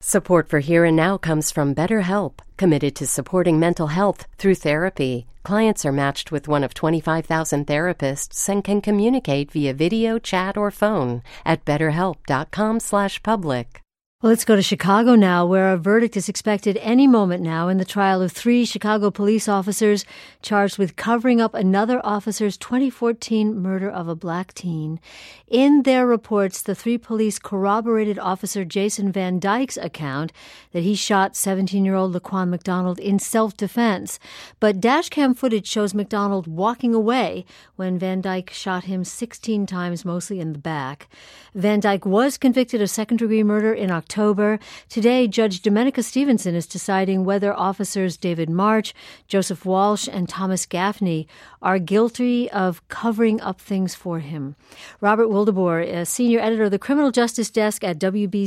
Support for Here and Now comes from BetterHelp, committed to supporting mental health through therapy. Clients are matched with one of 25,000 therapists and can communicate via video, chat, or phone at betterhelp.com/public. Well, let's go to Chicago now, where a verdict is expected any moment now in the trial of 3 Chicago police officers charged with covering up another officer's 2014 murder of a black teen. In their reports, the 3 police corroborated Officer Jason Van Dyke's account that he shot 17-year-old Laquan McDonald in self-defense. But dashcam footage shows McDonald walking away when Van Dyke shot him 16 times, mostly in the back. Van Dyke was convicted of second-degree murder in October. Today, Judge Domenica Stevenson is deciding whether officers David March, Joseph Walsh, and Thomas Gaffney are guilty of covering up things for him. Robert Wildeboer, a senior editor of the Criminal Justice Desk at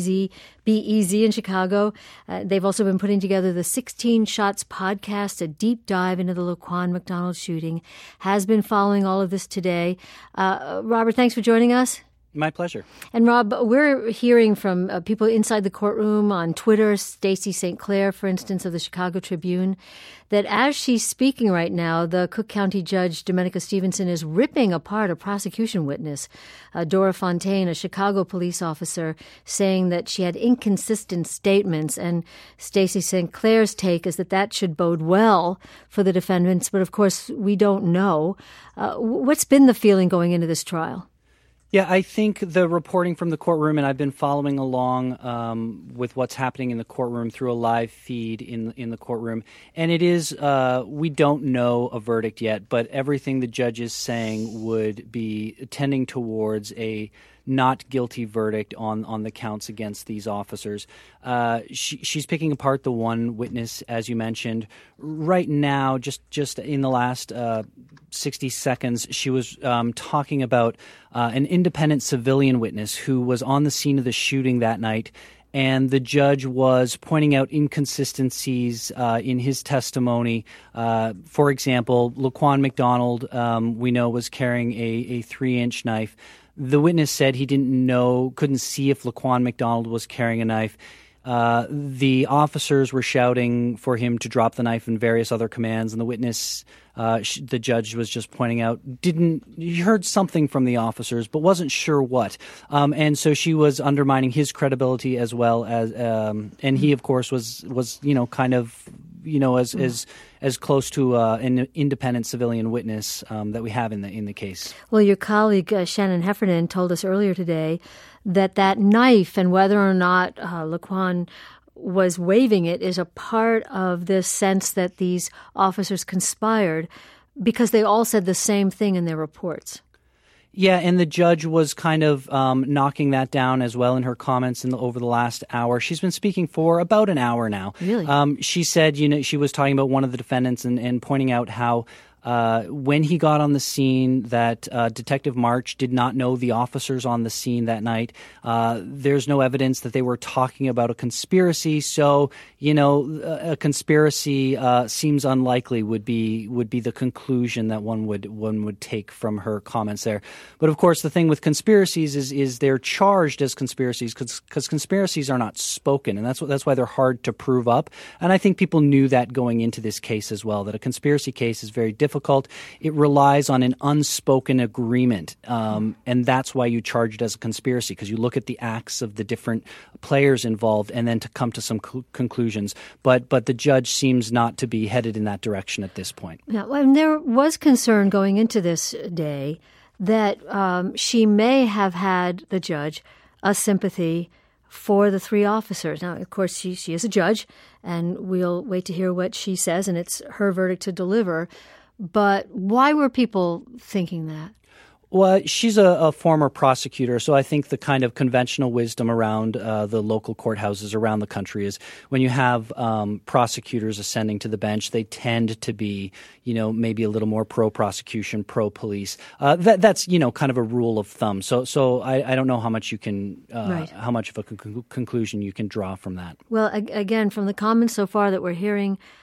WBEZ in Chicago. They've also been putting together the 16 Shots podcast, a deep dive into the Laquan McDonald shooting. Has been following all of this today. Robert, thanks for joining us. My pleasure. And Rob, we're hearing from people inside the courtroom on Twitter, Stacey St. Clair, for instance, of the Chicago Tribune, that as she's speaking right now, the Cook County Judge Domenica Stevenson is ripping apart a prosecution witness, Dora Fontaine, a Chicago police officer, saying that she had inconsistent statements. And Stacey St. Clair's take is that that should bode well for the defendants. But of course, we don't know. What's been the feeling going into this trial? Yeah, I think the reporting from the courtroom, and I've been following along with what's happening in the courtroom through a live feed in the courtroom, and it is we don't know a verdict yet, but everything the judge is saying would be tending towards a not guilty verdict on the counts against these officers. She's picking apart the one witness, as you mentioned. Right now, just in the last 60 seconds, she was talking about an independent civilian witness who was on the scene of the shooting that night. And the judge was pointing out inconsistencies in his testimony. For example, Laquan McDonald, we know, was carrying a 3-inch knife. The witness said he couldn't see if Laquan McDonald was carrying a knife. The officers were shouting for him to drop the knife and various other commands, and the witness, the judge was just pointing out, he heard something from the officers, but wasn't sure what. And so she was undermining his credibility as well as, and he, of course, was kind of, as close to an independent civilian witness that we have in the case. Well, your colleague Shannon Heffernan told us earlier today that knife and whether or not Laquan was waving it is a part of this sense that these officers conspired because they all said the same thing in their reports. Yeah, and the judge was kind of knocking that down as well in her comments over the last hour. She's been speaking for about an hour now. Really? She said, she was talking about one of the defendants and pointing out how when he got on the scene that Detective March did not know the officers on the scene that night. There's no evidence that they were talking about a conspiracy. So, a conspiracy seems unlikely would be the conclusion that one would take from her comments there. But of course, the thing with conspiracies is they're charged as conspiracies because conspiracies are not spoken, and that's why they're hard to prove up. And I think people knew that going into this case as well, that a conspiracy case is very difficult. It relies on an unspoken agreement, and that's why you charge it as a conspiracy, because you look at the acts of the different players involved and then to come to some conclusions. But the judge seems not to be headed in that direction at this point. Now, and there was concern going into this day that she may have had, the judge, a sympathy for the 3 officers. Now, of course, she is a judge, and we'll wait to hear what she says, and it's her verdict to deliver. But why were people thinking that? Well, she's a former prosecutor, so I think the kind of conventional wisdom around the local courthouses around the country is when you have prosecutors ascending to the bench, they tend to be, maybe a little more pro-prosecution, pro-police. That's kind of a rule of thumb. So I don't know how much you can, how much of a conclusion you can draw from that. Well, again, from the comments so far that we're hearing,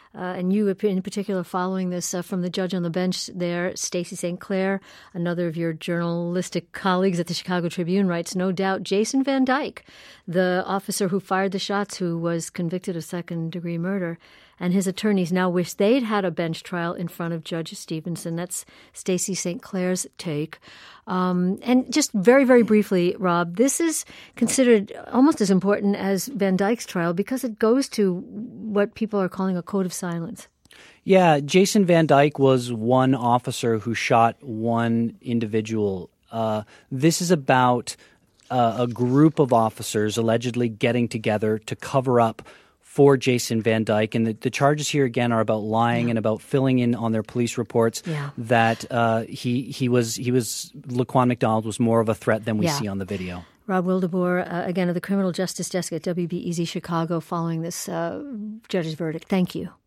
and you in particular following this from the judge on the bench there, Stacey St. Clair, another of your journalistic colleagues at the Chicago Tribune, writes, no doubt Jason Van Dyke, the officer who fired the shots who was convicted of second-degree murder, and his attorneys now wish they'd had a bench trial in front of Judge Stevenson. That's Stacey St. Clair's take. And just very, very briefly, Rob, this is considered almost as important as Van Dyke's trial because it goes to what people are calling a code of silence. Yeah, Jason Van Dyke was one officer who shot one individual. This is about a group of officers allegedly getting together to cover up for Jason Van Dyke. And the charges here, again, are about lying and about filling in on their police reports that Laquan McDonald was more of a threat than we see on the video. Rob Wildeboer, again, of the Criminal Justice Desk at WBEZ Chicago, following this judge's verdict. Thank you.